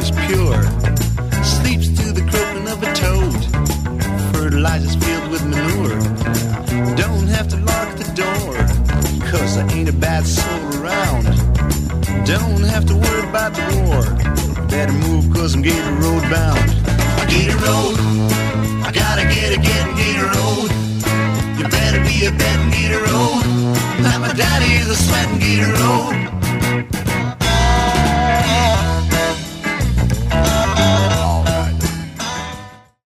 is pure. Sleeps through the croaking of a toad. Fertilizes field with manure. Don't have to lock the door, 'cause there ain't a bad soul around. Don't have to worry about the war. Better move 'cause I'm Gator Road bound. Gator Road, I gotta get Gator Road. You better be a betting Gator Road. Now my daddy is a sweating Gator Road.